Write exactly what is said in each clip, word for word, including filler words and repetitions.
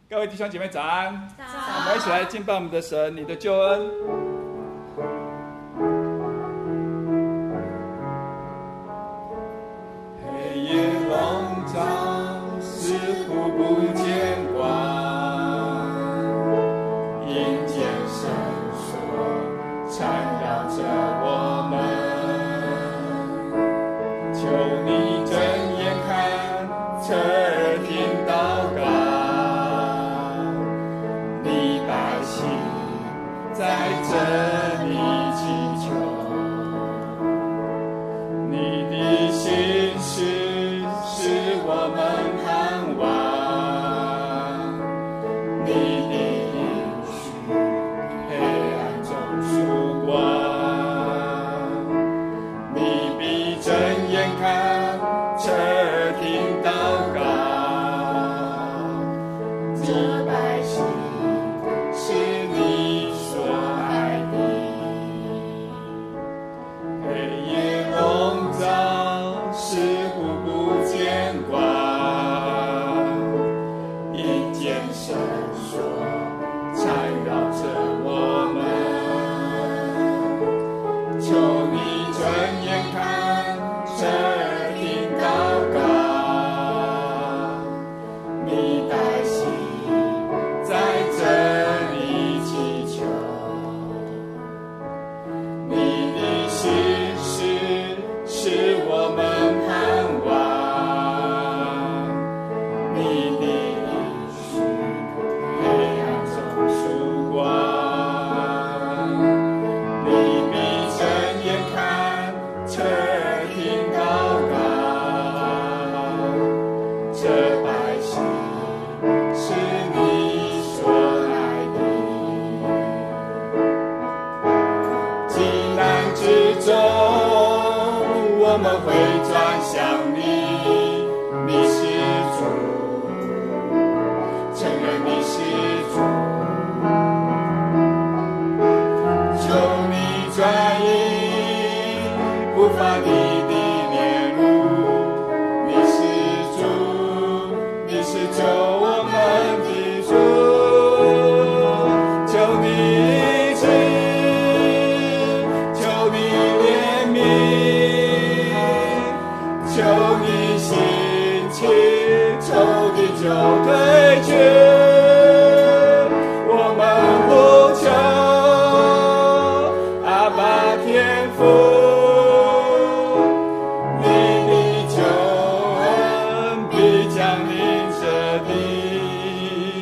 各位弟兄姐妹早安！ 早安！我们一起来敬拜我们的神，你的救恩。 黑夜笼罩，似乎不见光，阴间绳索缠绕着我们，求你睁眼看，侧耳听祷告。在这里祈求，你的心事使我们盼望，你的应许黑暗中曙光，你必睁眼看，侧耳听祷告，这百姓是你似乎不见光，阴间绳索缠绕着我们，求你睁眼看，侧耳听祷告，你百姓在这里祈求，你的心事使我们我们会转向你，你是主，承认你是主，求你转移不发你的面路，你是主，你是救我们的主，求你治，求你怜悯。求你兴起，仇敌就退去，我们呼求阿爸天父，你的救恩必降临这地，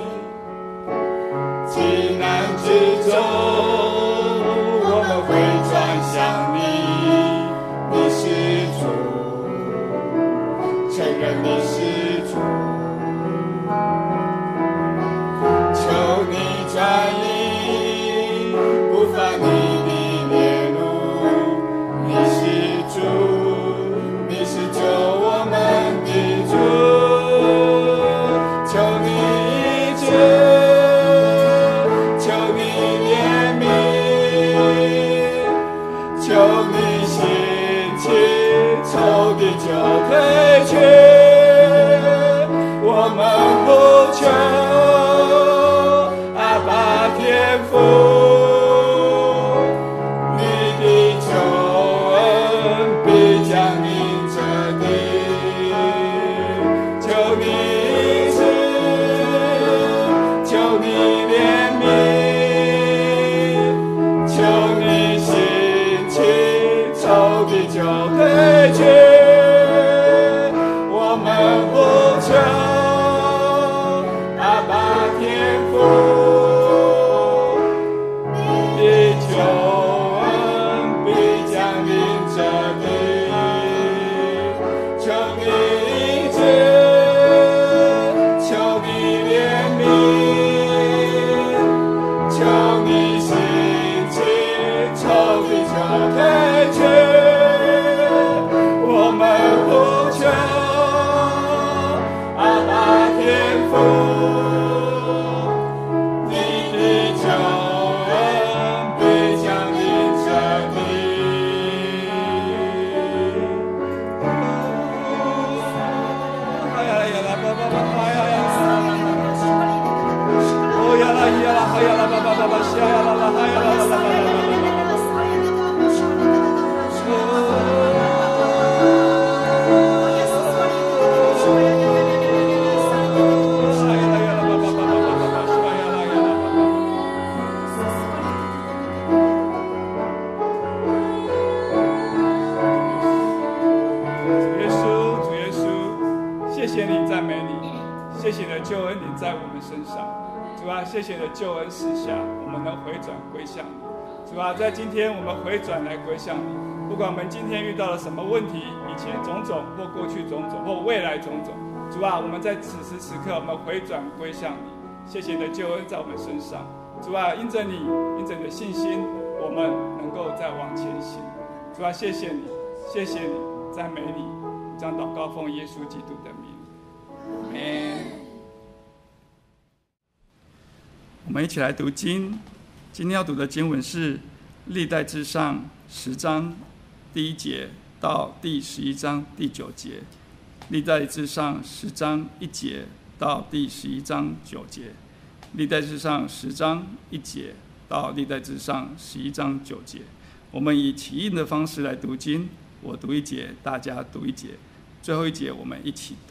急难之中我们会转向你，你是主，承认你是主，求你转移不发你的面路，你是主，你是救我们的主，求你治，求你怜悯，求你兴起，仇敌就退去，我们呼求阿爸天父，你的救恩必降临这地，求你治，求你怜悯，求你兴起，仇敌就退去，我们呼求阿谢谢你的救恩赐下，我们能回转归向你。主啊，在今天我们回转来归向你，不管我们今天遇到了什么问题，以前种种或过去种种或未来种种，主啊，我们在此时此刻我们回转归向你。谢谢你的救恩在我们身上，主啊，因着你，因着你的信心，我们能够再往前行。主啊，谢谢你，谢谢你，赞美你，将祷告奉耶稣基督的名，阿们。我们一起来读经，今天要读的经文是历代志上十章第一节到第十一章第九节，历代志上十章一节到第十一章九节，历代志上十章一节到历代志上十一章九节。我们以起印的方式来读经，我读一节，大家读一节，最后一节我们一起读。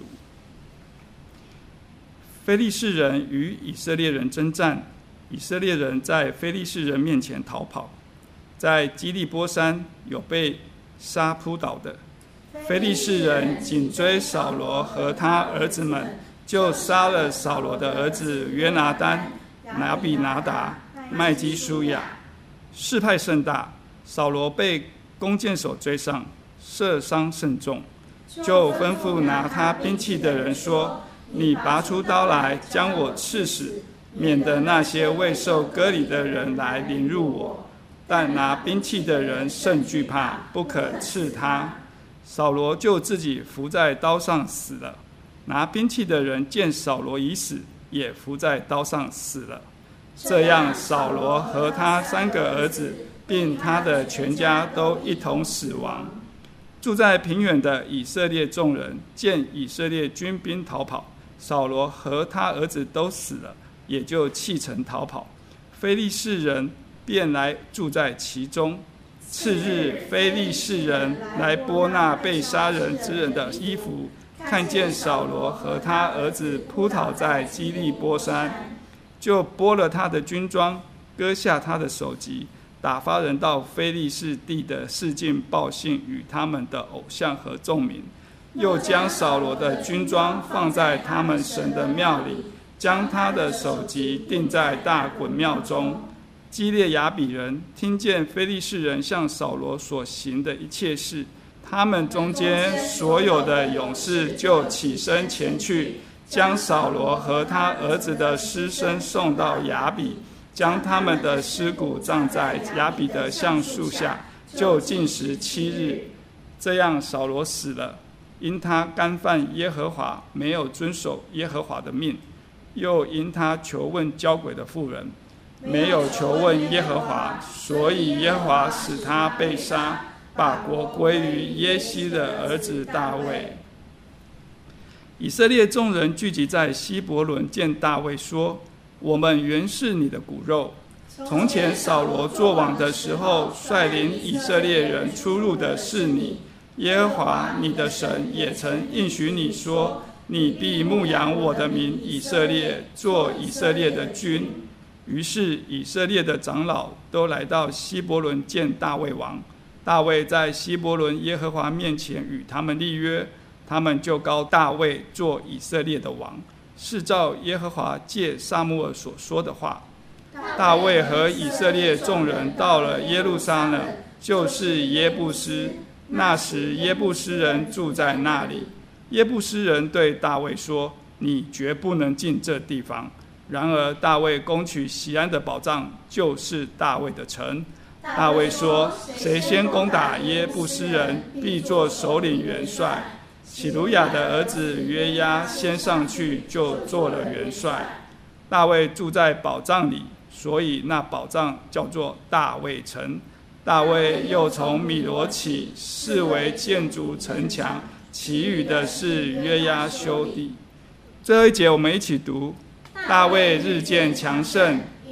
非利士人与以色列人征战，以色列人在非利士人面前逃跑，在基利波山有被杀扑倒的。非利士人紧追扫罗和他儿子们，就杀了扫罗的儿子约拿单、拿比拿达、麦基舒亚。事态甚大，扫罗被弓箭手追上，射伤甚重，就吩咐拿他兵器的人说：你拔出刀来，将我刺死，免得那些未受割礼的人来凌辱我。但拿兵器的人甚惧怕，不可刺他。扫罗就自己伏在刀上死了。拿兵器的人见扫罗已死，也伏在刀上死了。这样，扫罗和他三个儿子，并他的全家都一同死亡。住在平原的以色列众人见以色列军兵逃跑，扫罗和他儿子都死了，也就弃城逃跑。非利士人便来住在其中。次日，非利士人来剥那被杀人之人的衣服，看见扫罗和他儿子扑倒在基利波山，就剥了他的军装，割下他的首级，打发人到非利士地的示尽报信与他们的偶像和众民，又将扫罗的军装放在他们神的庙里，将他的首级钉在大衮庙中。基列雅比人听见非利士人向扫罗所行的一切事，他们中间所有的勇士就起身前去，将扫罗和他儿子的尸身送到雅比，将他们的尸骨葬在雅比的橡树下，就禁食七日。这样扫罗死了，因他干犯耶和华，没有遵守耶和华的命，又因他求问交鬼的妇人，没有求问耶和华，所以耶和华使他被杀，把国归于耶西的儿子大卫。以色列众人聚集在希伯伦，见大卫说：我们原是你的骨肉。从前扫罗作王的时候，率领以色列人出入的是你。耶和华你的神也曾应许你说：你必牧养我的民以色列，做以色列的君。于是以色列的长老都来到希伯伦见大卫王。大卫在希伯伦耶和华面前与他们立约，他们就膏大卫做以色列的王，是照耶和华借撒母耳所说的话。大卫和以色列众人到了耶路撒冷，就是耶布斯。那时耶布斯人住在那里。耶布斯人对大卫说：你绝不能进这地方。然而大卫攻取锡安的宝藏，就是大卫的城。大卫说：谁先攻打耶布斯人，必做首领元帅。喜鲁雅的儿子约押先上去，就做了元帅。大卫住在宝藏里，所以那宝藏叫做大卫城。大卫又从米罗起，视为建筑城墙，其余的是约押修的。最后一节我们一起读：大卫日渐强盛，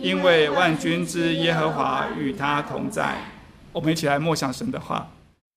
因为万军之耶和华与他同在。我们一起来默想神的话。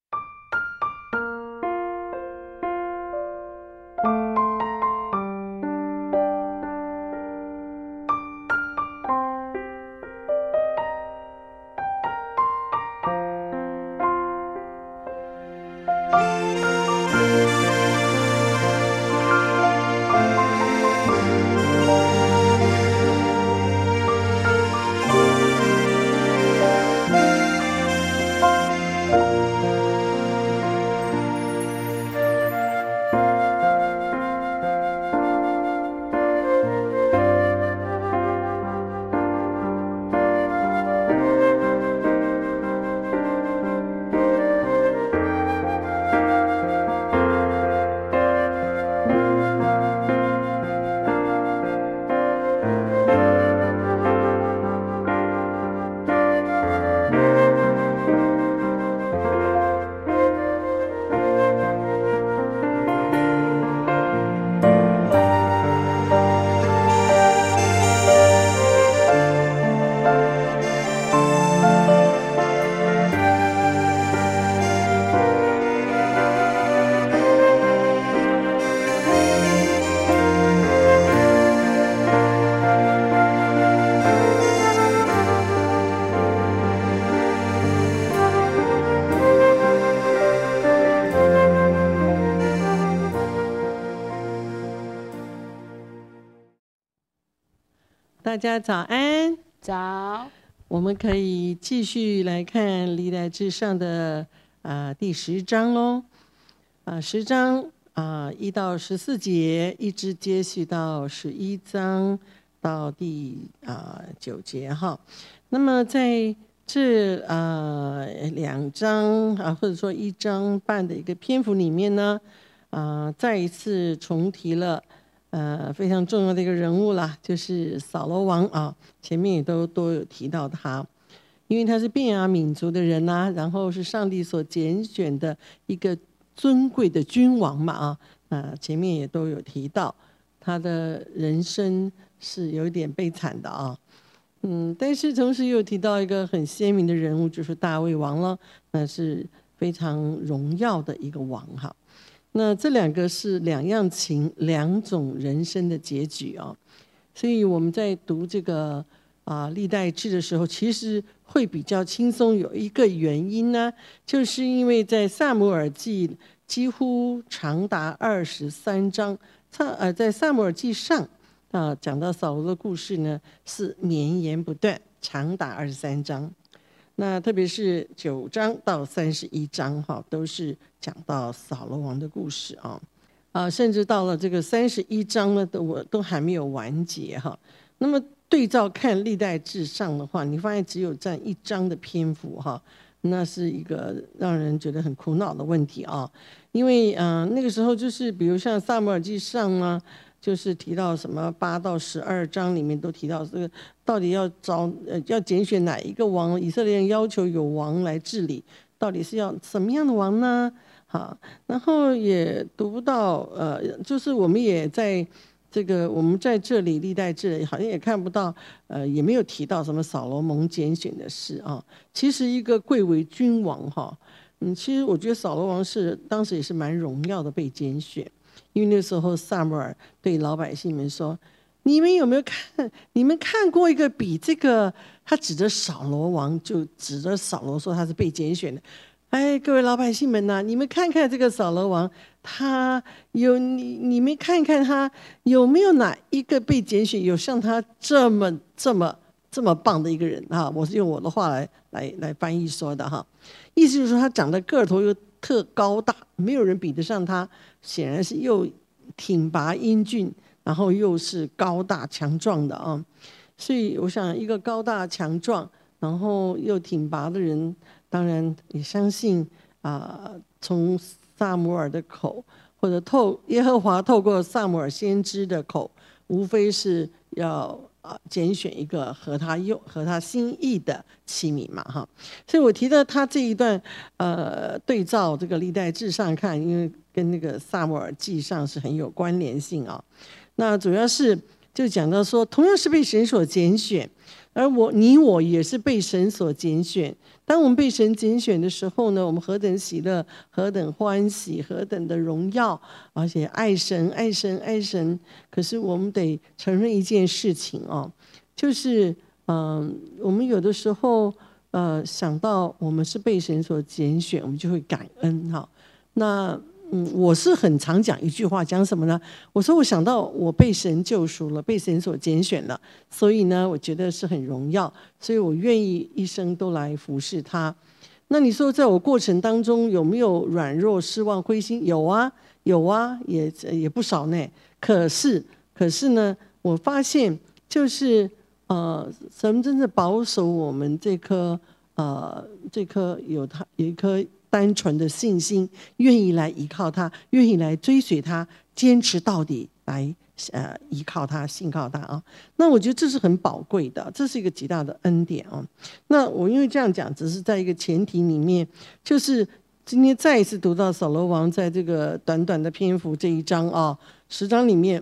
大家早安， 早。 我们可以继续来看《历代志上》的啊、呃、第十章喽。啊、呃，十章啊、呃、一到十四节，一直接续到十一章到第啊、呃、九节哈。那么在这啊、呃、两章啊，或者说一章半的一个篇幅里面呢，啊、呃、再一次重提了。呃，非常重要的一个人物啦，就是扫罗王啊，前面也都都有提到他，因为他是便雅悯族的人呐、啊，然后是上帝所拣选的一个尊贵的君王嘛啊，那前面也都有提到，他的人生是有点悲惨的啊，嗯，但是同时又提到一个很鲜明的人物，就是大卫王了，那是非常荣耀的一个王哈。那这两个是两样情，两种人生的结局啊，所以我们在读这个啊历代志的时候，其实会比较轻松。有一个原因呢，就是因为在撒母耳记几乎长达二十三章，呃，在撒母耳记上啊讲到扫罗的故事呢，是绵延不断，长达二十三章。那特别是九章到三十一章哈，都是讲到扫罗王的故事啊，啊，甚至到了这个三十一章呢，都我都还没有完结哈。那么对照看历代志上的话，你发现只有占一章的篇幅哈，那是一个让人觉得很苦恼的问题啊。因为嗯、呃，那个时候就是比如像撒母耳记上呢。就是提到什么八到十二章里面都提到这个，到底要找呃要拣选哪一个王？以色列人要求有王来治理，到底是要什么样的王呢？好，然后也读不到呃，就是我们也在这个我们在这里历代志好像也看不到呃，也没有提到什么扫罗蒙拣选的事啊。其实一个贵为君王哈，嗯，其实我觉得扫罗王是当时也是蛮荣耀的被拣选。因为那时候撒母耳对老百姓们说：“你们有没有看？你们看过一个比这个？”他指着扫罗王，就指着扫罗说他是被拣选的。哎，各位老百姓们呐、啊，你们看看这个扫罗王，他有你你们看看他有没有哪一个被拣选有像他这么这么这么棒的一个人啊？我是用我的话来来来翻译说的哈，意思就是说他长得个头又特高大，没有人比得上他。显然是又挺拔英俊，然后又是高大强壮的啊，所以我想一个高大强壮，然后又挺拔的人，当然也相信啊、呃，从撒母耳的口，或者透耶和华透过撒母耳先知的口，无非是要啊拣选一个合他用、合他心意的器皿嘛哈。所以我提到他这一段，呃，对照这个历代志上看，因为跟那个撒母耳记上是很有关联性啊。那主要是就讲到说，同样是被神所拣选， 而我你我也是被神所拣选。当我们被神拣选的时候呢，我们何等喜乐，何等欢喜，何等的荣耀，而且爱神爱神爱神。可是我们得承认一件事情哦，就是嗯、呃，我们有的时候呃想到我们是被神所拣选，我们就会感恩哈。那嗯，我是很常讲一句话，讲什么呢？我说我想到我被神救赎了，被神所拣选了，所以呢，我觉得是很荣耀，所以我愿意一生都来服侍他。那你说，在我过程当中有没有软弱、失望、灰心？有啊，有啊，也也不少呢。可是，可是呢，我发现就是呃，神真正保守我们这颗呃这颗有他有一颗单纯的信心，愿意来依靠他，愿意来追随他，坚持到底来呃依靠他，信靠他啊。那我觉得这是很宝贵的，这是一个极大的恩典啊。那我因为这样讲，只是在一个前提里面，就是今天再一次读到扫罗王在这个短短的篇幅这一章啊，十章里面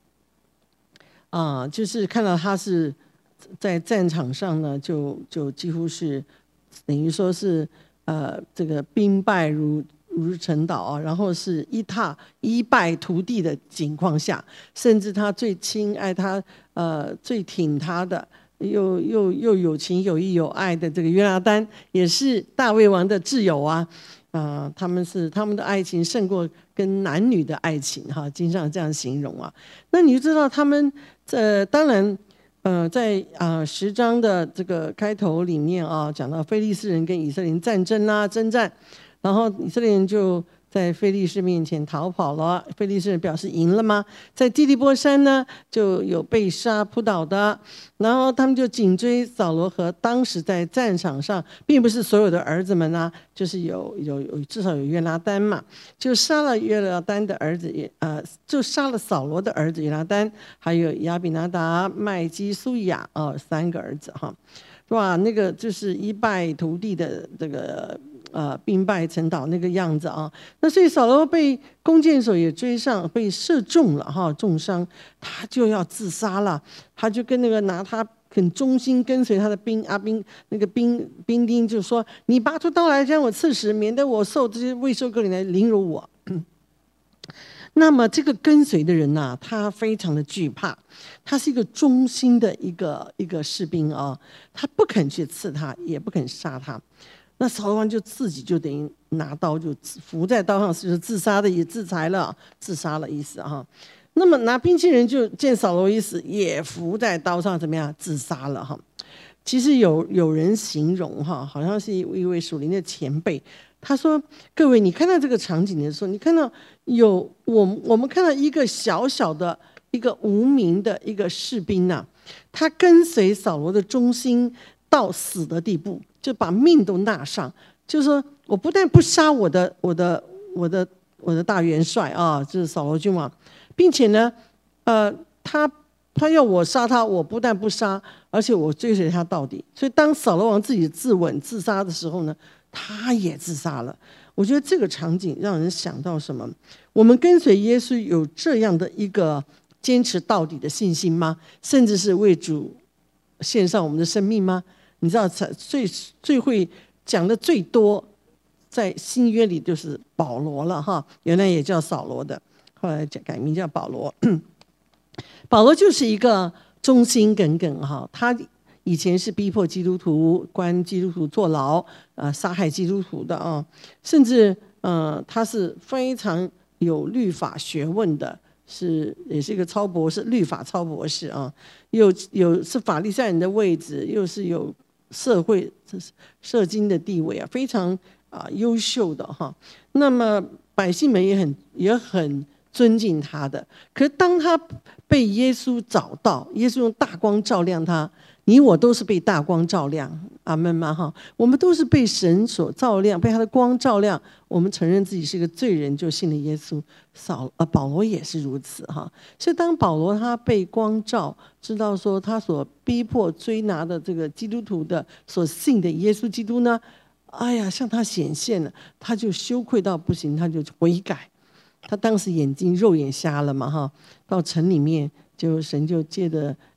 啊，就是看到他是在战场上呢，就就几乎是等于说是。呃，这个兵败如如沉岛啊，然后是一踏一败涂地的情况下，甚至他最亲爱他呃最挺他的，又又又有情有义有爱的这个约拿单，也是大卫王的挚友啊，啊、呃，他们是他们的爱情胜过跟男女的爱情哈，经常这样形容啊。那你就知道他们呃，当然。呃，在啊、呃、十章的这个开头里面啊，讲到非利士人跟以色列人战争啦、征战，然后以色列人就在非利士面前逃跑了。非利士人表示赢了吗？在基利波山呢，就有被杀扑倒的，然后他们就紧追扫罗和当时在战场上，并不是所有的儿子们啊，就是有有有至少有约拿单嘛，就杀了约拿单的儿子，也呃就杀了扫罗的儿子约拿单，还有亚比拿达、麦基苏亚啊、呃、三个儿子哈，哇，那个就是一败涂地的这个。呃，兵败沉倒那个样子啊，那所以扫罗被弓箭手也追上，被射中了哈，重伤，他就要自杀了，他就跟那个拿他很忠心跟随他的兵阿兵那个兵兵丁就说：“你拔出刀来将我刺死，免得我受这些未受割礼来凌辱我。”那么这个跟随的人呐、啊，他非常的惧怕，他是一个忠心的一个一个士兵啊，他不肯去刺他，也不肯杀他。那扫罗王就自己就等于拿刀就伏在刀上，就是自杀的，也自裁了，自杀了意思哈。那么拿兵器人就见扫罗一死，也伏在刀上，怎么样自杀了哈。其实有有人形容哈，好像是一位属灵的前辈，他说：“各位，你看到这个场景的时候，你看到有我我们看到一个小小的一个无名的一个士兵呐、啊，他跟随扫罗的忠心到死的地步。”就把命都纳上，就是说我不但不杀我的我的我的我的大元帅啊，就是扫罗君王，并且呢，呃，他他要我杀他，我不但不杀，而且我追随他到底。所以当扫罗王自己自刎自杀的时候呢，他也自杀了。我觉得这个场景让人想到什么？我们跟随耶稣有这样的一个坚持到底的信心吗？甚至是为主献上我们的生命吗？你知道最最会讲的最多，在新约里就是保罗了哈，原来也叫扫罗的，后来改名叫保罗。保罗就是一个忠心耿耿哈，他以前是逼迫基督徒、关基督徒坐牢、呃杀害基督徒的啊，甚至呃他是非常有律法学问的。是也是一个超博士，律法超博士啊，有有是法利赛人的位置，又是有社会社经的地位啊，非常啊优秀的哈。那么百姓们也很也很尊敬他的。可是当他被耶稣找到，耶稣用大光照亮他，你我都是被大光照亮，阿们吗？哈，我们都是被神所照亮，被他的光照亮。我们承认自己是个罪人，就信了耶稣。扫呃保罗也是如此哈。所以当保罗他被光照，知道说他所逼迫追拿的这个基督徒的所信的耶稣基督呢，哎呀，向他显现了，他就羞愧到不行，他就悔改。他当时眼睛肉眼瞎了嘛哈，到城里面就神就借着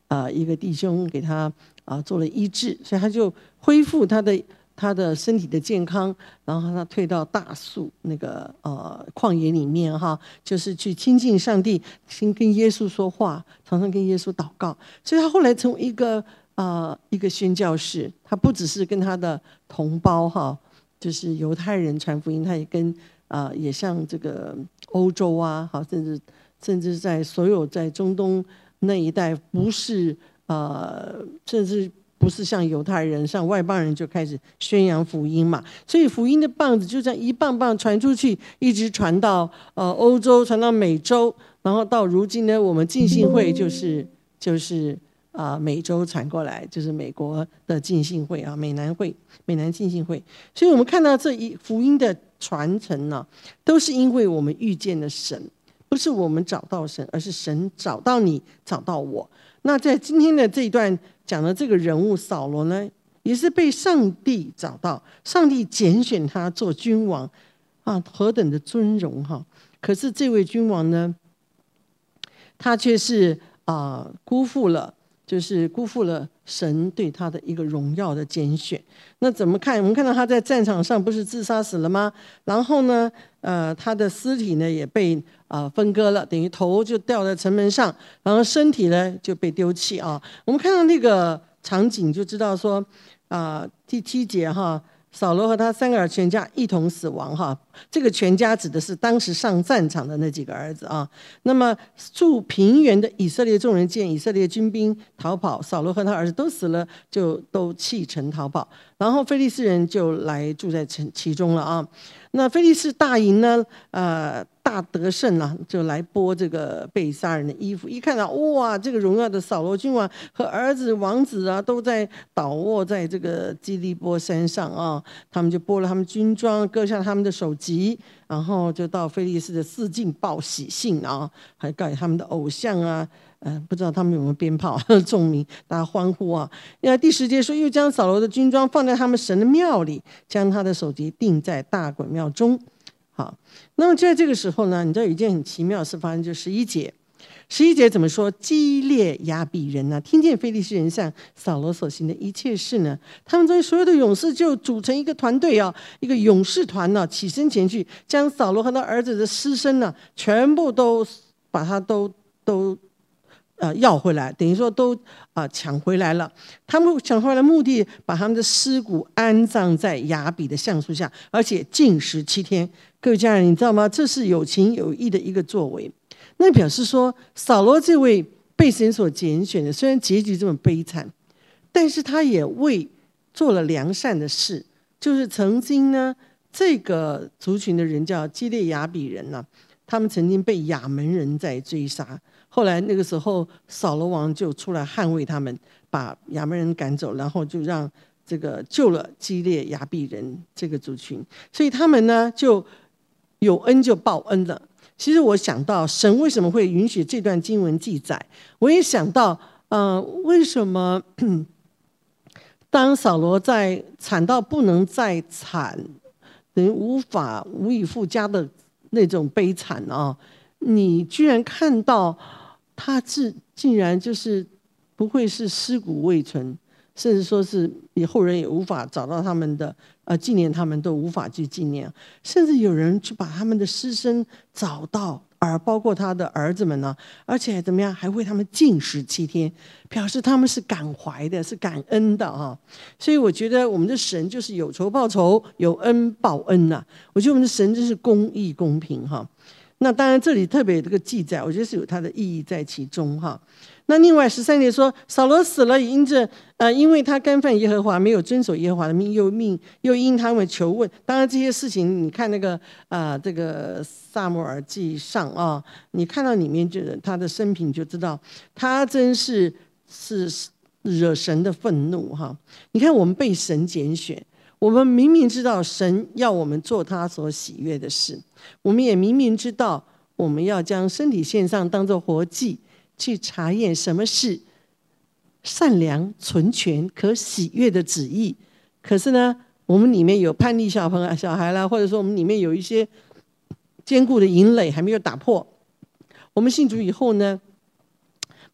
呃一个弟兄给他啊做了医治，所以他就恢复他的他的身体的健康，然后他退到大树那个呃旷野里面哈，就是去亲近上帝，先跟耶稣说话，常常跟耶稣祷告，所以他后来成为一个啊、呃、一个宣教士，他不只是跟他的同胞哈，就是犹太人传福音，他也跟啊、呃、也像这个欧洲啊，好甚至甚至在所有在中东那一带，不是呃甚至。不是像犹太人、像外邦人就开始宣扬福音嘛，所以福音的棒子就这样一棒棒传出去，一直传到呃欧洲，传到美洲，然后到如今呢，我们浸信会就是就是啊、呃、美洲传过来，就是美国的浸信会啊，美南会、美南浸信会。所以我们看到这一福音的传承呢、啊，都是因为我们遇见了神，不是我们找到神，而是神找到你，找到我。那在今天的这一段讲的这个人物扫罗呢，也是被上帝找到，上帝拣选他做君王啊，何等的尊荣哈！可是这位君王呢，他却是啊、呃、辜负了，就是辜负了神对他的一个荣耀的拣选。那怎么看？我们看到他在战场上不是自杀死了吗？然后呢，呃，他的尸体呢也被啊、呃、分割了，等于头就掉在城门上，然后身体呢就被丢弃啊。我们看到那个场景就知道说，啊、呃、第七节哈，扫罗和他三个儿全家一同死亡哈。这个全家指的是当时上战场的那几个儿子啊。那么住平原的以色列众人见以色列军兵逃跑，扫罗和他儿子都死了，就都弃城逃跑。然后非利士人就来住在其中了啊。那非利士大营呢，呃，大得胜啊，就来剥这个被杀人的衣服。一看到哇，这个荣耀的扫罗君王和儿子王子啊，都在倒卧在这个基利波山上啊。他们就剥了他们军装，割下他们的首级，然后就到非利士的四境报喜信啊，还告给他们的偶像啊。呃，不知道他们有没有鞭炮，众民大家欢呼啊！因为第十节说，又将扫罗的军装放在他们神的庙里，将他的首级钉在大衮庙中。好，那么就在这个时候呢，你知道有一件很奇妙的事发生，就十一节。十一节怎么说？基列雅比人呢、啊，听见非利士人向扫罗所行的一切事呢，他们中间所有的勇士就组成一个团队啊，一个勇士团呢、啊，起身前去，将扫罗和他儿子的尸身呢，全部都把他都都。呃，要回来，等于说都啊、呃、抢回来了。他们抢回来的目的，把他们的尸骨安葬在雅比的橡树下，而且禁食七天。各位家人，你知道吗？这是有情有义的一个作为。那表示说，扫罗这位被神所拣选的，虽然结局这么悲惨，但是他也为做了良善的事。就是曾经呢，这个族群的人叫基列雅比人呢、啊，他们曾经被亚门人在追杀。后来那个时候，扫罗王就出来捍卫他们，把亚门人赶走，然后就让这个救了基列雅比人这个族群，所以他们呢就有恩就报恩了。其实我想到神为什么会允许这段经文记载，我也想到，呃，为什么当扫罗在惨到不能再惨，等于无法无以复加的那种悲惨啊，你居然看到。他是竟然就是不会是尸骨未存，甚至说是以后人也无法找到他们的呃纪念，他们都无法去纪念，甚至有人去把他们的尸身找到，而包括他的儿子们呢，而且怎么样，还为他们禁食七天，表示他们是感怀的，是感恩的啊。所以我觉得我们的神就是有仇报仇，有恩报恩呐、啊。我觉得我们的神真是公义公平哈。那当然，这里特别有这个记载，我觉得是有它的意义在其中哈。那另外十三节说，扫罗死了，因着呃，因为他干犯耶和华，没有遵守耶和华的命，又命又因他们求问。当然这些事情，你看那个啊、呃，这个撒母耳记上啊，你看到里面就他的生平就知道，他真是是惹神的愤怒哈。你看我们被神拣选。我们明明知道神要我们做他所喜悦的事，我们也明明知道我们要将身体献上当作活祭，去查验什么是善良、纯全、可喜悦的旨意。可是呢，我们里面有叛逆小朋友、小孩啦，或者说我们里面有一些坚固的营垒还没有打破。我们信主以后呢，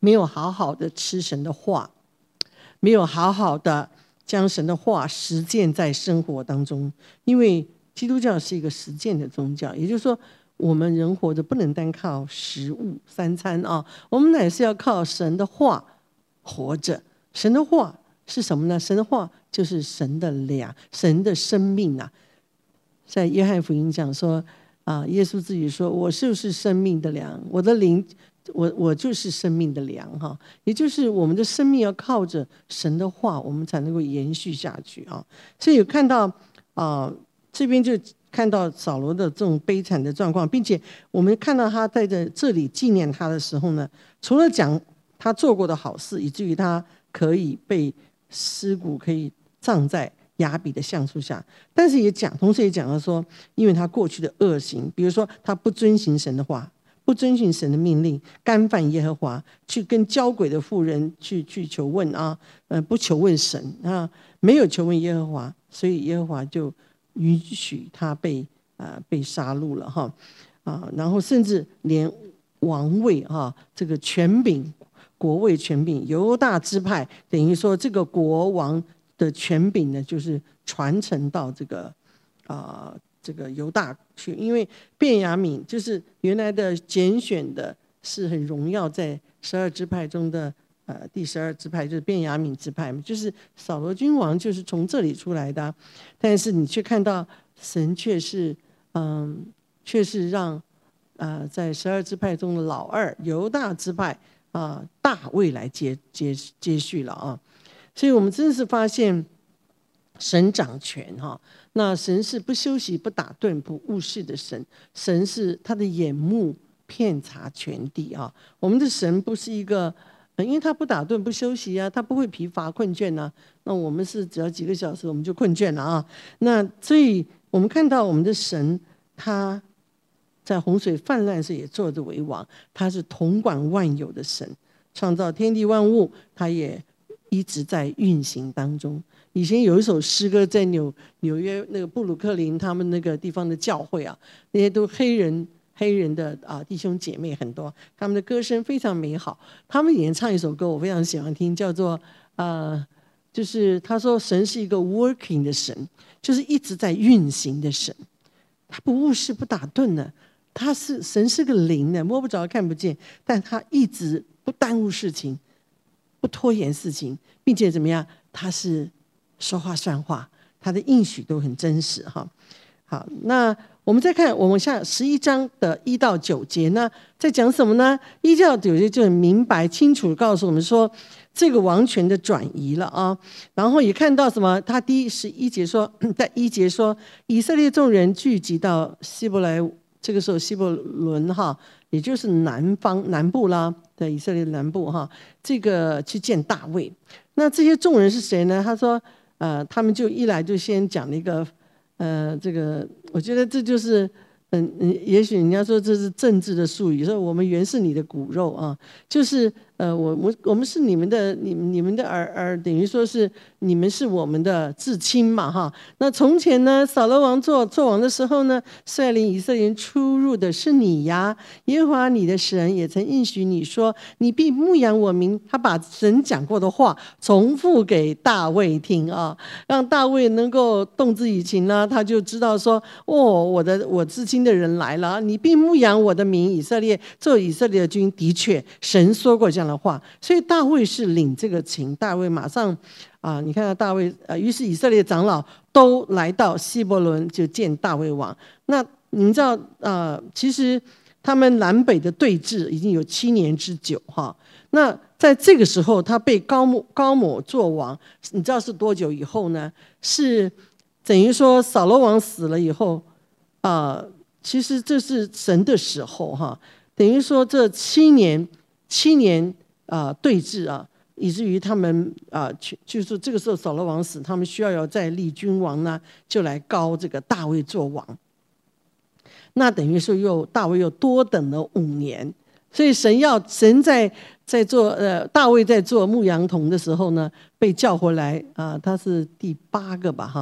没有好好的吃神的话，没有好好的将神的话实践在生活当中。因为基督教是一个实践的宗教，也就是说我们人活着不能单靠食物三餐啊，我们乃是要靠神的话活着。神的话是什么呢？神的话就是神的粮，神的生命啊。在约翰福音讲说啊，耶稣自己说，我就是生命的粮，我的灵，我我就是生命的粮哈。也就是我们的生命要靠着神的话，我们才能够延续下去啊。所以有看到啊，这边就看到扫罗的这种悲惨的状况，并且我们看到他在这里纪念他的时候呢，除了讲他做过的好事，以至于他可以被尸骨可以葬在雅比的橡树下，但是也讲，同时也讲到说，因为他过去的恶行，比如说他不遵行神的话，不遵循神的命令，干犯耶和华，去跟交鬼的妇人去去求问啊，呃，不求问神啊，没有求问耶和华，所以耶和华就允许他被啊、呃、被杀戮了哈啊，然后甚至连王位哈这个权柄。国位权柄，犹大支派等于说这个国王的权柄呢，就是传承到这个啊、呃、这个犹大去，因为便雅悯就是原来的拣选的是很荣耀，在十二支派中的呃第十二支派就是便雅悯支派嘛，就是扫罗君王就是从这里出来的、啊，但是你却看到神却是嗯却是让呃在十二支派中的老二犹大支派。啊，大卫来接接接续了啊，所以我们真的是发现神掌权哈。那神是不休息、不打盹、不误事的神，神是他的眼目遍察全地啊。我们的神不是一个，因为他不打盹、不休息啊，他不会疲乏困倦啊。那我们是只要几个小时我们就困倦了啊。那所以我们看到我们的神，他。在洪水泛滥时也坐着为王，他是统管万有的神，创造天地万物，他也一直在运行当中。以前有一首诗歌在纽纽约那个布鲁克林他们那个地方的教会啊，那些都黑人黑人的啊弟兄姐妹很多，他们的歌声非常美好。他们也唱一首歌我非常喜欢听，叫做呃，就是他说神是一个 working 的神，就是一直在运行的神，他不误事不打盹呢。他是神是个灵的，摸不着看不见，但他一直不耽误事情，不拖延事情，并且怎么样？他是说话算话，他的应许都很真实哈。好，那我们再看我们下十一章的一到九节呢，在讲什么呢？一到九节就很明白清楚告诉我们说，这个王权的转移了啊。然后也看到什么？他第一十一节说，在一节说，以色列众人聚集到希伯来。这个时候，希伯伦哈，也就是南方南部啦，在以色列的南部哈，这个去见大卫。那这些众人是谁呢？他说，呃，他们就一来就先讲了一个，呃，这个，我觉得这就是，嗯嗯，也许人家说这是政治的术语，说我们原是你的骨肉啊，就是呃，我我我们是你们的，你你们的儿儿，等于说是你们是我们的至亲嘛哈。那从前呢，扫罗王做做王的时候呢，率领以色列人出入的是你呀，耶和华你的神也曾应许你说，你必牧养我民。他把神讲过的话重复给大卫听啊，让大卫能够动之以情呢，他就知道说，哦，我的我至亲的人来了，你必牧养我的民以色列，做以色列的君。的确，神说过这样的话，所以大卫是领这个情。大卫马上啊，你看到大卫，呃，于是以色列长老都来到希伯伦，就见大卫王。那你知道，呃，其实他们南北的对峙已经有七年之久哈。那在这个时候，他被高抹高抹做王，你知道是多久以后呢？是等于说扫罗王死了以后，啊、呃，其实这是神的时候哈。等于说这七年七年啊、呃、对峙啊，以至于他们啊、呃、就是这个时候扫罗王死，他们需要要再立君王呢，就来膏这个大卫做王。那等于说又大卫又多等了五年，所以神要神在在做呃大卫在做牧羊童的时候呢，被叫回来啊、呃，他是第八个吧哈，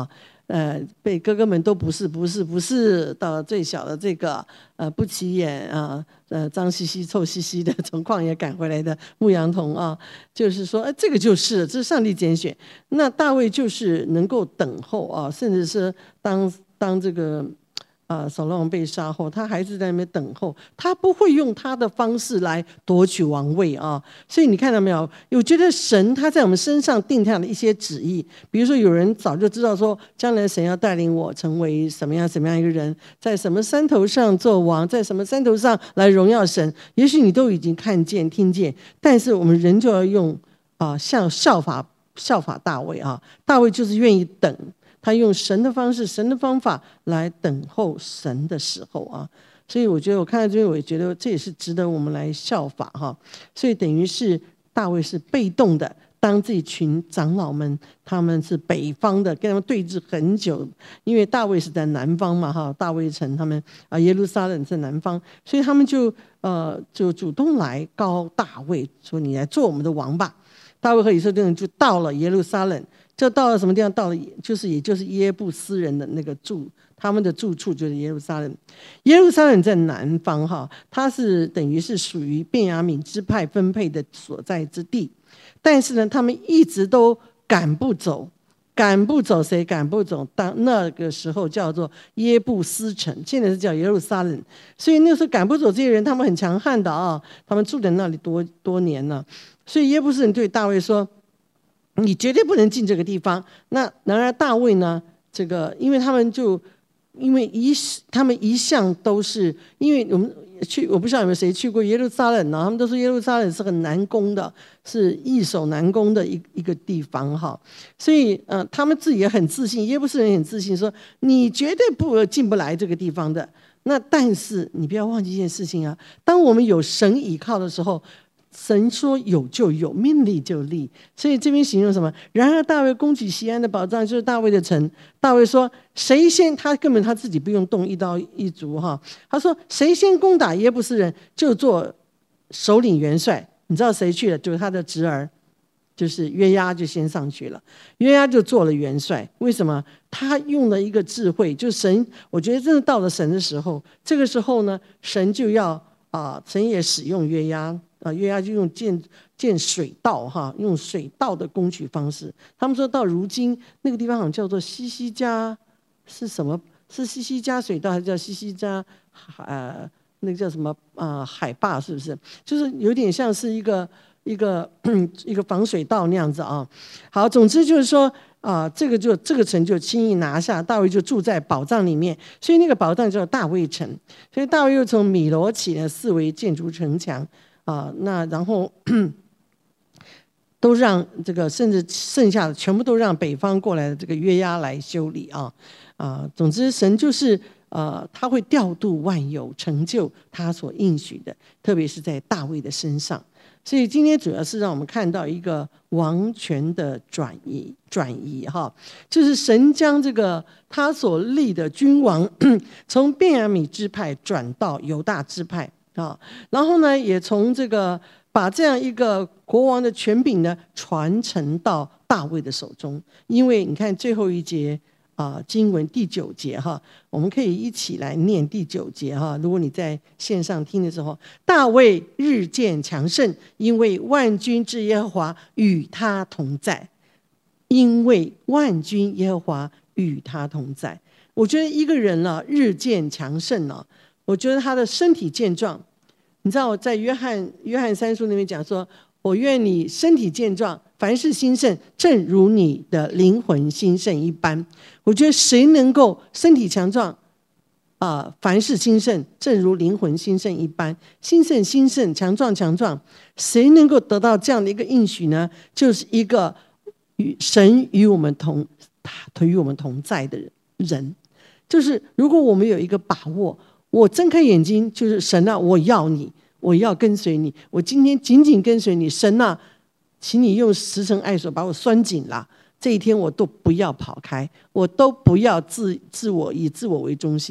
呃，被哥哥们都不是不是不是，到最小的这个呃不起眼啊，呃脏兮兮臭兮兮的从旷野赶回来的牧羊童啊，就是说，哎，这个就是这是上帝拣选。那大卫就是能够等候啊，甚至是当当这个。啊，扫罗王被杀后，他还是在那边等候，他不会用他的方式来夺取王位啊。所以你看到没有？我觉得神他在我们身上定下了一些旨意，比如说有人早就知道说，将来神要带领我成为什么样什么样一个人，在什么山头上做王，在什么山头上来荣耀神，也许你都已经看见听见，但是我们人就要用啊，像效法效法大卫啊，大卫就是愿意等。他用神的方式、神的方法来等候神的时候啊，所以我觉得我看到这边，我也觉得这也是值得我们来效法哈。所以等于是大卫是被动的，当这一群长老们他们是北方的，跟他们对峙很久，因为大卫是在南方嘛哈，大卫城他们啊耶路撒冷在南方，所以他们就呃就主动来告大卫说：“你来做我们的王吧。”大卫和以色列人就到了耶路撒冷。就到了什么地方？到了就是也就是耶布斯人的那个住，他们的住处就是耶路撒冷。耶路撒冷在南方哈，它是等于是属于便雅悯支派分配的所在之地。但是呢，他们一直都赶不走，赶不走谁？赶不走当那个时候叫做耶布斯城，现在是叫耶路撒冷。所以那时候赶不走这些人，他们很强悍的啊，他们住在那里多多年了。所以耶布斯人对大卫说：“你绝对不能进这个地方。”那然而大卫呢？这个，因为他们就因为一他们一向都是，因为我们去，我不知道有没有谁去过耶路撒冷呢？他们都说耶路撒冷是很难攻的，是易守难攻的一一个地方哈。所以呃，他们自己也很自信，耶布斯人也很自信，说你绝对不进不来这个地方的。那但是你不要忘记一件事情啊，当我们有神倚靠的时候。神说有就有，命立就立。所以这边形容什么？然而大卫攻取锡安的宝藏，就是大卫的城。大卫说：“谁先？他根本他自己不用动一刀一卒哈。他说：谁先攻打耶布斯人，就做首领元帅。你知道谁去了？就是他的侄儿，就是约押就先上去了。约押就做了元帅。为什么？他用了一个智慧，就神。我觉得真的到了神的时候，这个时候呢，神就要啊、呃，神也使用约押。”啊，约押就用建建水道哈，用水道的攻取方式。他们说到如今那个地方好像叫做西西加，是什么？是西西加水道还是叫西西加？呃，那个叫什么啊、呃？海坝是不是？就是有点像是一个一个一个防水道那样子啊。好，总之就是说啊、呃，这个就这个城就轻易拿下，大卫就住在宝藏里面，所以那个宝藏叫大卫城。所以大卫又从米罗起呢，四围建筑城墙。啊，那然后都让这个，甚至剩下的全部都让北方过来的这个约押来修理啊啊！总之，神就是呃，他会调度万有，成就他所应许的，特别是在大卫的身上。所以今天主要是让我们看到一个王权的转移，转移哈，就是神将这个他所立的君王从便雅悯支派转到犹大支派。啊，然后呢，也从这个把这样一个国王的权柄呢传承到大卫的手中。因为你看最后一节啊、呃，经文第九节哈，我们可以一起来念第九节哈。如果你在线上听的时候，大卫日渐强盛，因为万军之耶和华与他同在。因为万军耶和华与他同在。我觉得一个人呢、啊、日渐强盛呢、啊。我觉得他的身体健壮，你知道我在约翰约翰三书那边讲说，我愿你身体健壮，凡事兴盛，正如你的灵魂兴盛一般。我觉得谁能够身体强壮啊、呃，凡事兴盛，正如灵魂兴盛一般，兴盛兴盛，强壮强壮，谁能够得到这样的一个应许呢？就是一个与神与我们同，他与我们同在的人。就是如果我们有一个把握。我睁开眼睛，就是神啊，我要你，我要跟随你，我今天紧紧跟随你，神啊，请你用十层爱手把我拴紧了，这一天我都不要跑开，我都不要自自我以自我为中心。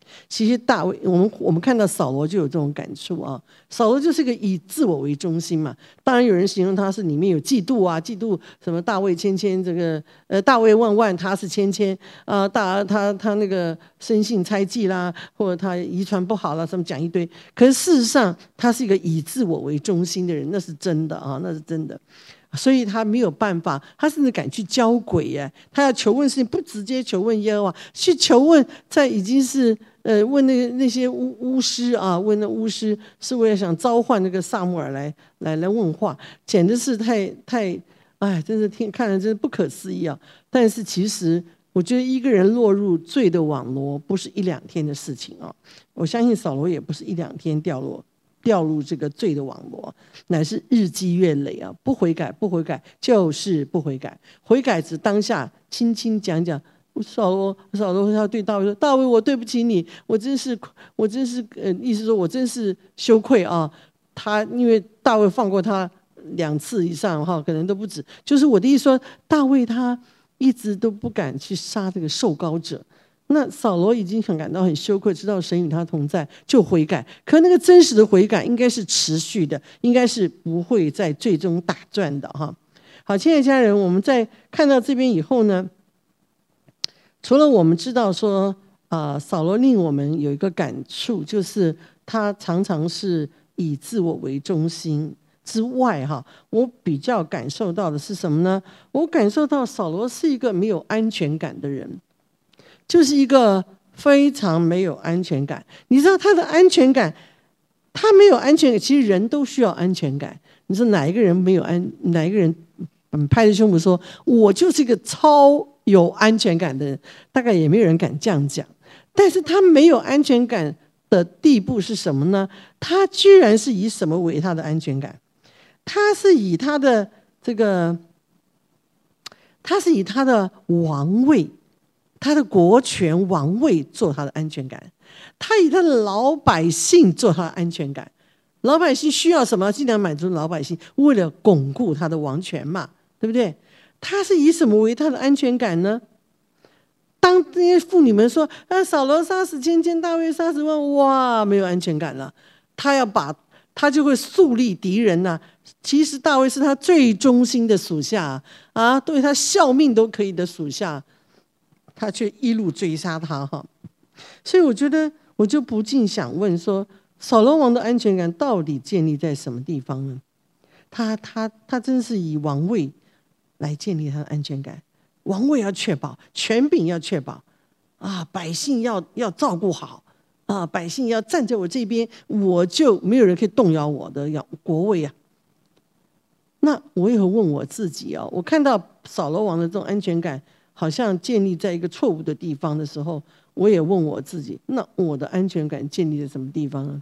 其实大卫，我们我们看到扫罗就有这种感触啊。扫罗就是个以自我为中心嘛。当然有人形容他是里面有嫉妒啊，嫉妒什么大卫千千，这个呃大卫万万，他是千千啊、呃，大他他那个生性猜忌啦，或者他遗传不好啦，什么讲一堆。可是事实上，他是一个以自我为中心的人，那是真的啊，那是真的。所以他没有办法，他甚至敢去交鬼耶。他要求问事情，不直接求问耶和华，去求问，在已经是呃问那那些巫巫师啊，问那巫师是为了想召唤那个撒母耳来来来问话，简直是太太哎，真是听看了真是不可思议啊！但是其实我觉得一个人落入罪的网罗，不是一两天的事情啊。我相信扫罗也不是一两天掉落。掉入这个罪的网罗，乃是日积月累啊！不悔改，不悔改，就是不悔改。悔改只当下轻轻讲讲。扫罗，扫罗他对大卫说：“大卫，我对不起你，我真是，我真是，呃，意思说我真是羞愧啊。”他因为大卫放过他两次以上哈，可能都不止。就是我的意思说，大卫他一直都不敢去杀这个受膏者。那扫罗已经很感到很羞愧，知道神与他同在，就悔改。可那个真实的悔改应该是持续的，应该是不会在最终打转的哈。好，亲爱的家人，我们在看到这边以后呢，除了我们知道说啊、呃，扫罗令我们有一个感触，就是他常常是以自我为中心之外哈，我比较感受到的是什么呢？我感受到扫罗是一个没有安全感的人。就是一个非常没有安全感。你知道他的安全感，他没有安全感。其实人都需要安全感。你说哪一个人没有安？哪一个人嗯拍着胸脯说我就是一个超有安全感的人？大概也没有人敢这样讲。但是他没有安全感的地步是什么呢？他居然是以什么为他的安全感？他是以他的这个，他是以他的王位。他的国权王位做他的安全感，他以他的老百姓做他的安全感。老百姓需要什么，尽量满足老百姓，为了巩固他的王权嘛，对不对？他是以什么为他的安全感呢？当这些妇女们说啊，扫罗杀死千千，大卫杀死万，哇，没有安全感了。他要把他就会树立敌人呐、啊。其实大卫是他最忠心的属下啊，对他效命都可以的属下。他却一路追杀他哈，所以我觉得我就不禁想问说，扫罗王的安全感到底建立在什么地方呢？他他他真是以王位来建立他的安全感，王位要确保，权柄要确保，啊，百姓要要照顾好，啊，百姓要站在我这边，我就没有人可以动摇我的国位啊。那我也会问我自己啊，我看到扫罗王的这种安全感。好像建立在一个错误的地方的时候，我也问我自己，那我的安全感建立在什么地方呢？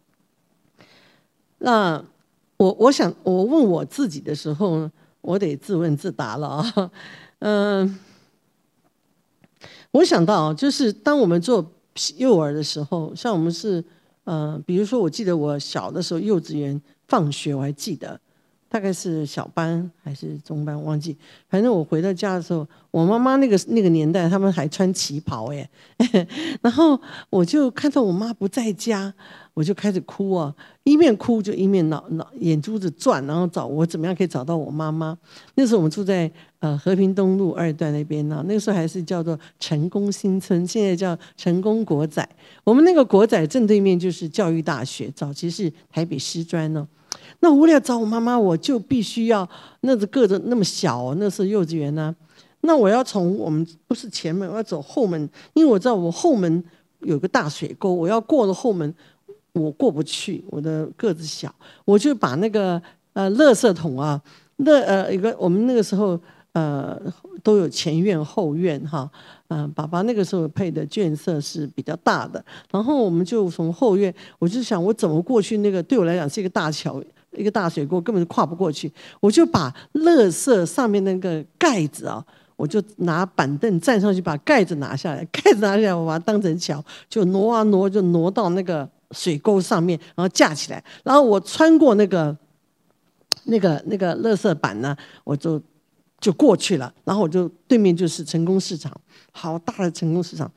那我我想我问我自己的时候，我得自问自答了啊。嗯，我想到就是当我们做幼儿的时候，像我们是呃，比如说我记得我小的时候幼稚园放学，我还记得。大概是小班还是中班，忘记。反正我回到家的时候，我妈妈那个那个年代，他们还穿旗袍哎，然后我就看到我妈不在家，我就开始哭啊，一面哭就一面脑脑眼珠子转，然后找我怎么样可以找到我妈妈。那时候我们住在呃和平东路二段那边呢，那个时候还是叫做成功新村，现在叫成功国仔。我们那个国仔正对面就是教育大学，早期是台北师专呢。那无聊找我妈妈，我就必须要那个个子那么小，那是幼稚园呢、啊。那我要从我们不是前门，我要走后门，因为我知道我后门有个大水沟，我要过了后门，我过不去，我的个子小，我就把那个呃垃圾桶啊，那呃一个我们那个时候呃都有前院后院哈，嗯、呃，爸爸那个时候配的眷舍是比较大的，然后我们就从后院，我就想我怎么过去那个对我来讲是一个大桥。一个大水沟根本跨不过去，我就把垃圾上面那个盖子啊，我就拿板凳站上去，把盖子拿下来，盖子拿下来，我把它当成桥，就挪啊挪，就挪到那个水沟上面，然后架起来，然后我穿过那个那个那个垃圾板呢，我就就过去了，然后我就对面就是成功市场，好大的成功市场。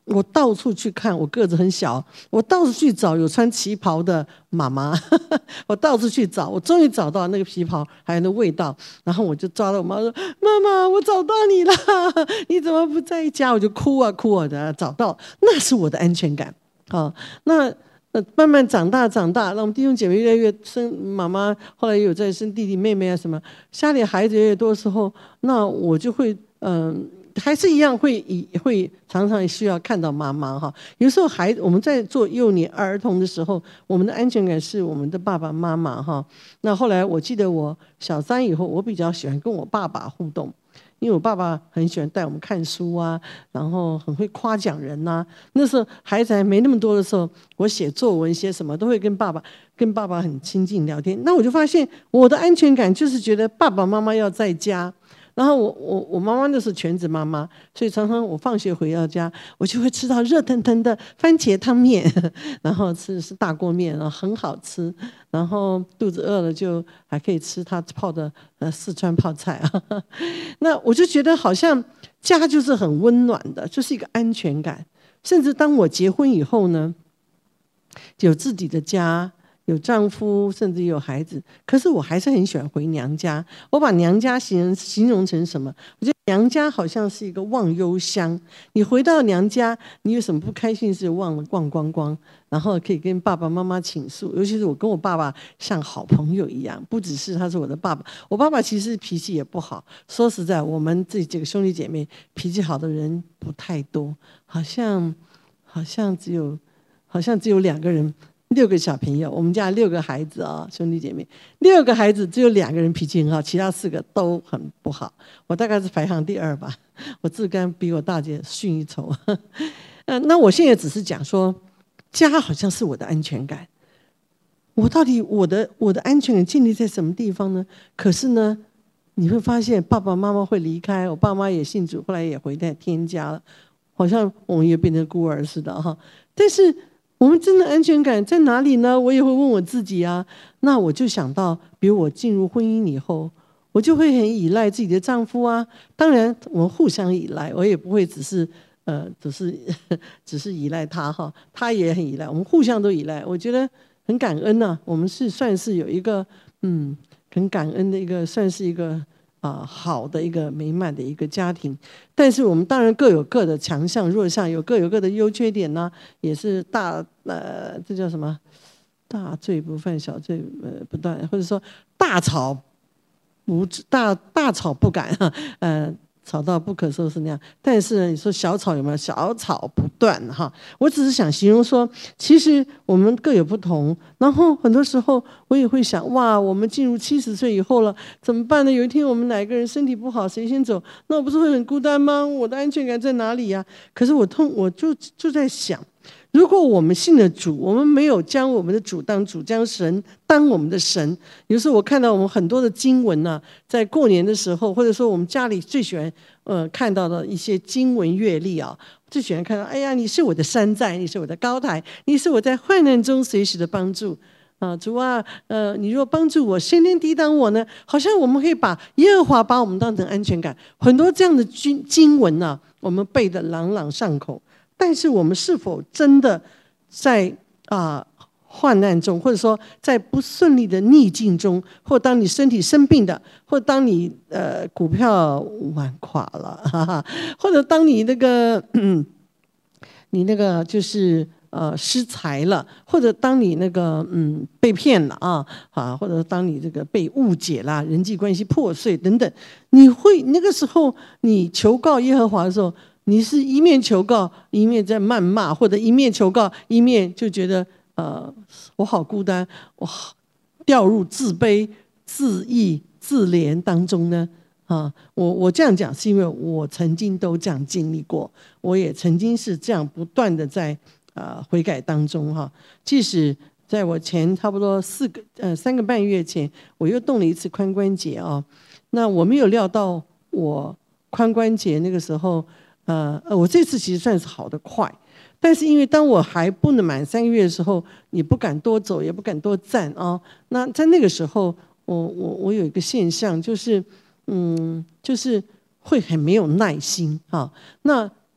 我到处去看，我个子很小，我到处去找有穿旗袍的妈妈，我到处去找，我终于找到那个旗袍还有那味道，然后我就抓到我妈说：“妈妈，我找到你了，你怎么不在家？”我就哭啊哭啊的找到，那是我的安全感。好，那呃慢慢长大长大，那我们弟兄姐妹越来越生，妈妈后来有在生弟弟妹妹啊什么，家里孩子越多的时候，那我就会嗯。呃还是一样会以会常常需要看到妈妈哈。有时候孩我们在做幼年儿童的时候，我们的安全感是我们的爸爸妈妈哈。那后来我记得我小三以后，我比较喜欢跟我爸爸互动，因为我爸爸很喜欢带我们看书啊，然后很会夸奖人呐、啊。那时候孩子还没那么多的时候，我写作文写什么都会跟爸爸跟爸爸很亲近聊天。那我就发现我的安全感就是觉得爸爸妈妈要在家。然后我我我妈妈那是全职妈妈，所以常常我放学回到家，我就会吃到热腾腾的番茄汤面，然后吃是大锅面，然后很好吃，然后肚子饿了就还可以吃她泡的呃四川泡菜啊。那我就觉得好像家就是很温暖的，就是一个安全感。甚至当我结婚以后呢，有自己的家。有丈夫，甚至有孩子，可是我还是很喜欢回娘家。我把娘家形容形容成什么？我觉得娘家好像是一个忘忧乡。你回到娘家，你有什么不开心事忘了忘光光，然后可以跟爸爸妈妈倾诉。尤其是我跟我爸爸像好朋友一样，不只是他是我的爸爸，我爸爸其实脾气也不好。说实在，我们这几个兄弟姐妹脾气好的人不太多，好像好像只有好像只有两个人。六个小朋友，我们家六个孩子啊、哦，兄弟姐妹，六个孩子只有两个人脾气很好，其他四个都很不好。我大概是排行第二吧，我自甘比我大姐逊一筹。呃，那我现在只是讲说，家好像是我的安全感。我到底我的我的安全感建立在什么地方呢？可是呢，你会发现爸爸妈妈会离开，我爸妈也信主，后来也回到天家了，好像我们也变成孤儿似的哈。但是我们真的安全感在哪里呢？我也会问我自己啊。那我就想到，比如我进入婚姻以后，我就会很依赖自己的丈夫啊。当然，我们互相依赖，我也不会只是呃，只是只是依赖他哈，他也很依赖，我们互相都依赖。我觉得很感恩呐、啊，我们是算是有一个嗯，很感恩的一个，算是一个。啊、呃，好的一个美满的一个家庭，但是我们当然各有各的强项弱项，有各有各的优缺点呢、啊，也是大呃，这叫什么？大罪不犯，小罪呃不断，或者说大吵不大大吵不敢哈，呃。吵到不可收拾那样，但是呢，你说小吵有没有？小吵不断哈。我只是想形容说，其实我们各有不同。然后很多时候我也会想，哇，我们进入七十岁以后了，怎么办呢？有一天我们哪个人身体不好，谁先走？那我不是会很孤单吗？我的安全感在哪里呀？可是我痛，我就就在想。如果我们信了主，我们没有将我们的主当主，将神当我们的神。有时候我看到我们很多的经文呢、啊，在过年的时候，或者说我们家里最喜欢呃看到的一些经文阅历啊，最喜欢看到，哎呀，你是我的山寨，你是我的高台，你是我在患难中随时的帮助啊，主啊，呃，你若帮助我，谁能抵挡我呢？好像我们可以把耶和华把我们当成安全感，很多这样的经经文呢、啊，我们背得朗朗上口。但是我们是否真的在啊、呃、患难中，或者说在不顺利的逆境中，或当你身体生病的，或当你呃股票玩垮了，哈哈，或者当你那个嗯，你那个就是呃失财了，或者当你那个嗯被骗了啊啊，或者当你这个被误解啦，人际关系破碎等等，你会那个时候你求告耶和华的时候。你是一面求告，一面在谩骂，或者一面求告，一面就觉得呃，我好孤单，我掉入自卑、自义、自怜当中呢？啊，我我这样讲是因为我曾经都这样经历过，我也曾经是这样不断的在啊、呃、悔改当中哈。即使在我前差不多四个呃三个半月前，我又动了一次髋关节啊，那我没有料到我髋关节那个时候。呃，我这次其实算是好得快，但是因为当我还不能满三个月的时候，你不敢多走，也不敢多站啊。那在那个时候，我我我有一个现象，就是嗯，就是会很没有耐心啊。那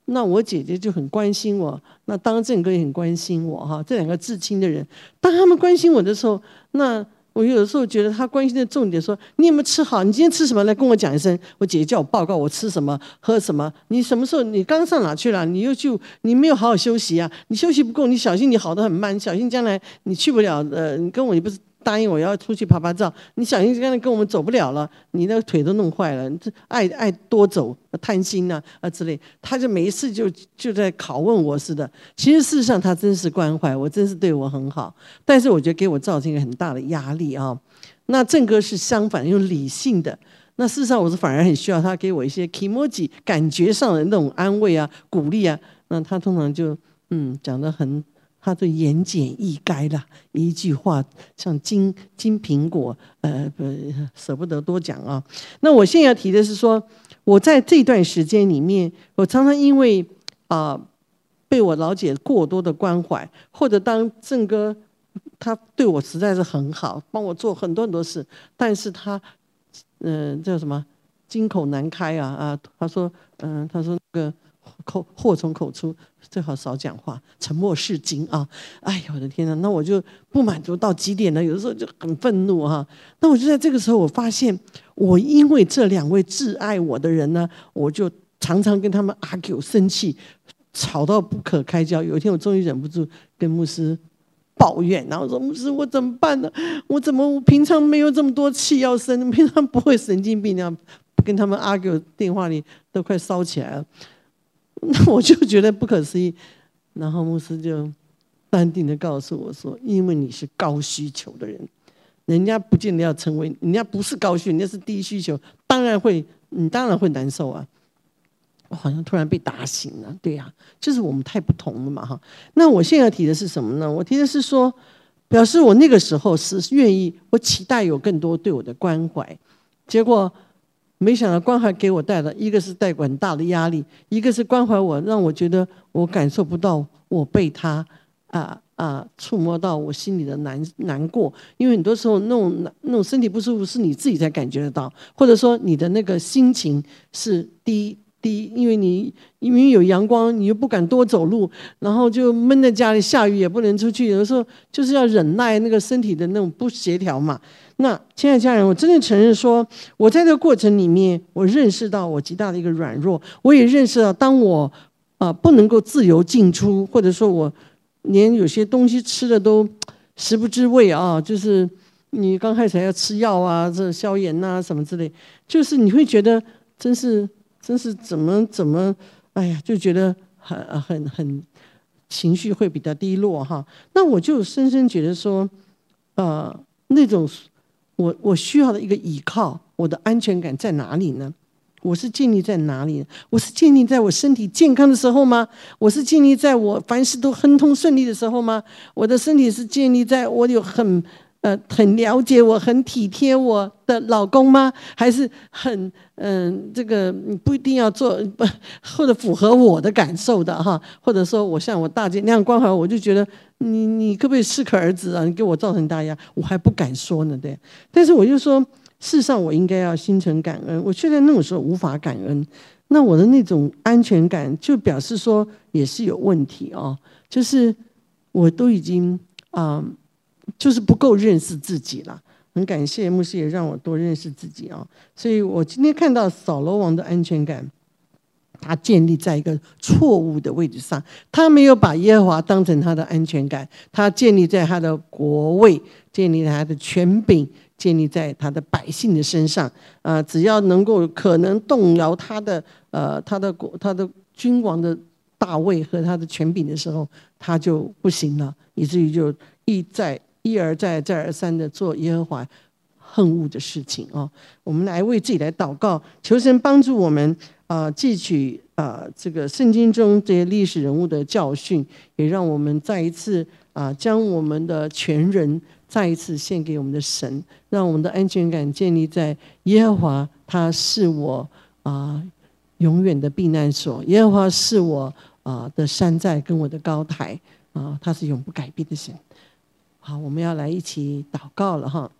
那我姐姐就很关心我，那当正哥也很关心我哈，这两个至亲的人，当他们关心我的时候，那我有的时候觉得他关心的重点说，你有没有吃好？你今天吃什么？来跟我讲一声。我姐姐叫我报告我吃什么喝什么。你什么时候？你刚上哪去了？你又去？你没有好好休息啊！你休息不够，你小心你好得很慢，小心将来你去不了。呃，你跟我也不是答应我要出去拍拍照，你小心将来跟我们走不了了，你那个腿都弄坏了。你这爱爱多走，贪心呐 啊, 啊之类。他就每一次就就在拷问我似的。其实事实上他真是关怀我，真是对我很好。但是我觉得给我造成一个很大的压力啊。那正哥是相反，用理性的。那事实上我是反而很需要他给我一些 kimoji 感觉上的那种安慰啊、鼓励啊。那他通常就嗯讲得很，他就言简意赅啦，一句话像金金苹果，呃不舍不得多讲啊。那我现在要提的是说，我在这段时间里面，我常常因为啊、呃、被我老姐过多的关怀，或者当正哥他对我实在是很好，帮我做很多很多事，但是他嗯、呃、叫什么金口难开啊啊，他说嗯、呃、他说那个口祸从口出，最好少讲话，沉默是金啊！哎呀，我的天哪，那我就不满足到极点了，有的时候就很愤怒哈、啊。那我就在这个时候，我发现我因为这两位挚爱我的人呢，我就常常跟他们 argue 生气，吵到不可开交。有一天我终于忍不住跟牧师抱怨，然后说牧师我怎么办呢？我怎么我平常没有这么多气要生，平常不会神经病那样跟他们 argue， 电话里都快烧起来了。那我就觉得不可思议，然后牧师就淡定的告诉我说，因为你是高需求的人，人家不见得要成为，人家不是高需，人家是低需求，当然会你当然会难受啊。我好像突然被打醒了，对呀、啊，就是我们太不同了嘛哈。那我现在提的是什么呢？我提的是说，表示我那个时候是愿意，我期待有更多对我的关怀，结果没想到关怀给我带来，一个是带给我很大的压力，一个是关怀我让我觉得我感受不到我被他啊啊触摸到我心里的难难过，因为很多时候那种那种身体不舒服是你自己才感觉得到，或者说你的那个心情是低。第一，因为你因为有阳光，你又不敢多走路，然后就闷在家里，下雨也不能出去，有的时候就是要忍耐那个身体的那种不协调嘛。那亲爱的家人，我真的承认说，我在这个过程里面，我认识到我极大的一个软弱，我也认识到，当我啊、呃、不能够自由进出，或者说我连有些东西吃的都食不知味啊，就是你刚开始还要吃药啊，这消炎啊什么之类，就是你会觉得真是。真是怎么怎么，哎呀，就觉得很很很情绪会比较低落哈。那我就深深觉得说，呃，那种我我需要的一个依靠，我的安全感在哪里呢？我是建立在哪里？我是建立在我身体健康的时候吗？我是建立在我凡事都亨通顺利的时候吗？我的身体是建立在我有很。呃，很了解我，很体贴我的老公吗？还是很嗯、呃，这个不一定要做，或者符合我的感受的哈？或者说，我像我大姐那样关怀，我就觉得你你可不可以适可而止啊？你给我造成大压，我还不敢说呢，对。但是我就说，事实上我应该要心存感恩。我却在那种时候无法感恩，那我的那种安全感就表示说也是有问题哦，就是我都已经啊。呃就是不够认识自己了，很感谢牧师也让我多认识自己啊、哦。所以我今天看到扫罗王的安全感，他建立在一个错误的位置上，他没有把耶和华当成他的安全感，他建立在他的国位，建立在他的权柄，建立在他的百姓的身上。啊、呃，只要能够可能动摇他的呃他的国他的君王的大位和他的权柄的时候，他就不行了，以至于就一再。一而再再而三的做耶和华恨恶的事情啊！我们来为自己来祷告，求神帮助我们啊，汲取啊这个圣经中这些历史人物的教训，也让我们再一次啊将我们的全人再一次献给我们的神，让我们的安全感建立在耶和华，他是我啊永远的避难所，耶和华是我啊的山寨跟我的高台啊，他是永不改变的神。好，我们要来一起祷告了哈。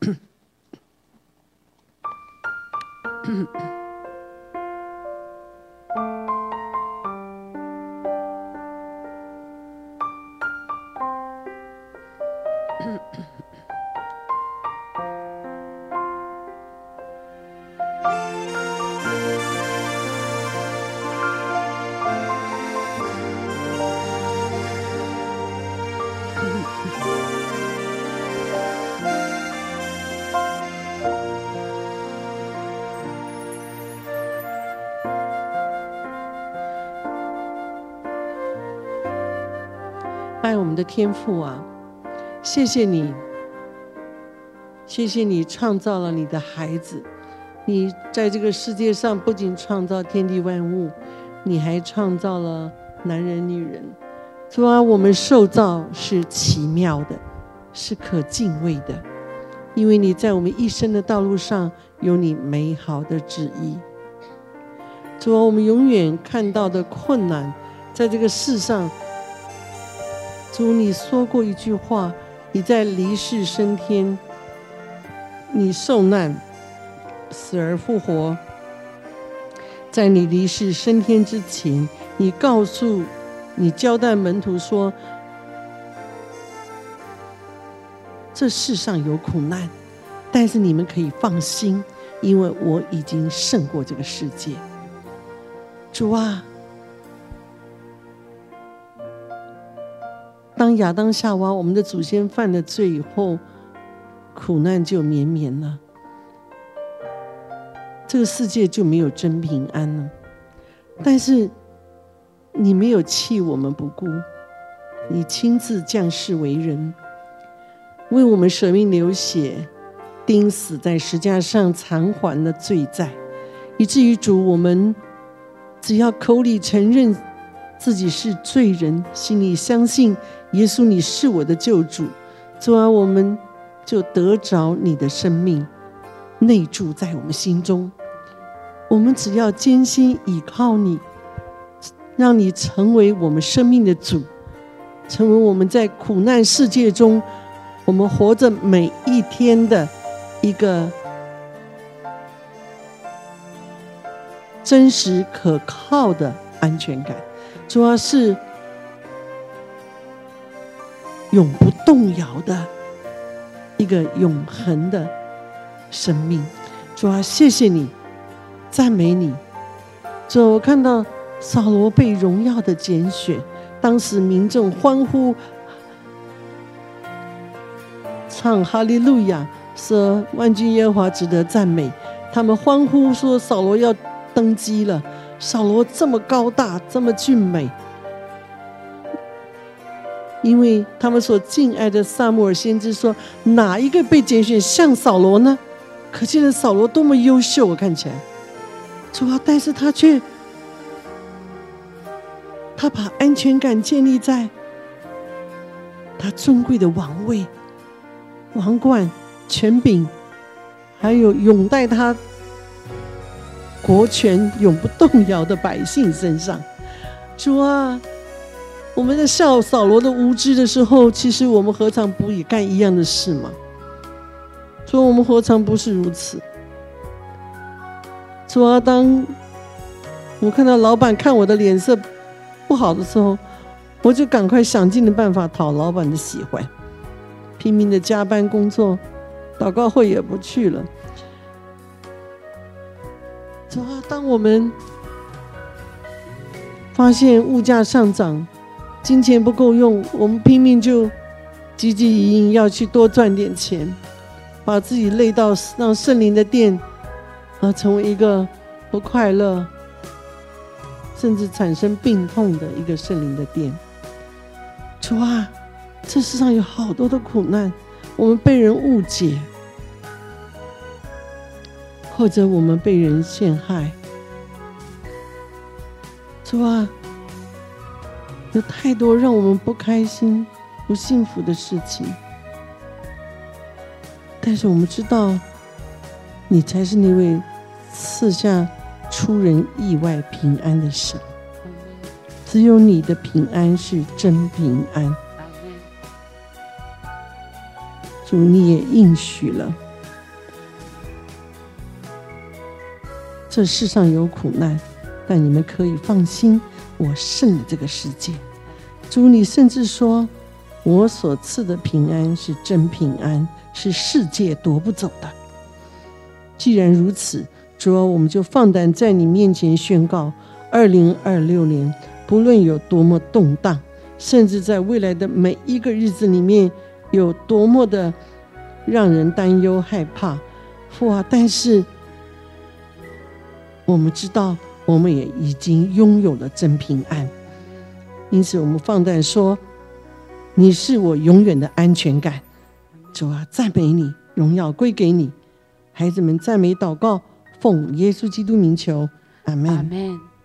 爱我们的天父啊，谢谢你，谢谢你创造了你的孩子。你在这个世界上不仅创造天地万物，你还创造了男人女人。主啊，我们受造是奇妙的，是可敬畏的，因为你在我们一生的道路上有你美好的旨意。主啊，我们永远看到的困难，在这个世上，主，你说过一句话，你在离世升天，你受难死而复活，在你离世升天之前，你告诉你交代门徒说，这世上有苦难，但是你们可以放心，因为我已经胜过这个世界。主啊，当亚当夏娃我们的祖先犯了罪以后，苦难就绵绵了，这个世界就没有真平安了。但是你没有弃我们不顾，你亲自降世为人，为我们舍命流血，钉死在十架上，偿还了罪债，以至于主，我们只要口里承认自己是罪人，心里相信耶稣你是我的救主，主啊，我们就得着你的生命内住在我们心中。我们只要坚心倚靠你，让你成为我们生命的主，成为我们在苦难世界中我们活着每一天的一个真实可靠的安全感。主要是永不动摇的一个永恒的生命。主啊，谢谢你，赞美你。主啊，我看到扫罗被荣耀的拣选，当时民众欢呼唱哈利路亚，说万军耶和华值得赞美。他们欢呼说扫罗要登基了，扫罗这么高大，这么俊美，因为他们所敬爱的撒母耳先知说，哪一个被拣选像扫罗呢？可见的扫罗多么优秀，我看起来。主啊，但是他却他把安全感建立在他尊贵的王位、王冠、权柄，还有拥戴他国权永不动摇的百姓身上。主啊，我们在笑扫罗的无知的时候，其实我们何尝不也干一样的事吗？主啊，我们何尝不是如此？主啊，当我看到老板看我的脸色不好的时候，我就赶快想尽了办法讨老板的喜欢，拼命的加班工作，祷告会也不去了。主啊，当我们发现物价上涨，金钱不够用，我们拼命就汲汲营营要去多赚点钱，把自己累到让圣灵的殿啊成为一个不快乐，甚至产生病痛的一个圣灵的殿。主啊，这世上有好多的苦难，我们被人误解，或者我们被人陷害。主啊，有太多让我们不开心、不幸福的事情，但是我们知道，你才是那位赐下出人意外平安的神。只有你的平安是真平安。主，你也应许了，这世上有苦难，但你们可以放心，我胜了这个世界。主，你甚至说，我所赐的平安是真平安，是世界夺不走的。既然如此，主啊，我们就放胆在你面前宣告，二零二六年不论有多么动荡，甚至在未来的每一个日子里面有多么的让人担忧害怕，父啊，但是我们知道我们也已经拥有了真平安。因此我们放胆说， 你是我永远的安全感。主啊，赞美你，荣耀归给你。孩子们赞美祷告，奉耶稣基督名求，阿们。 阿们。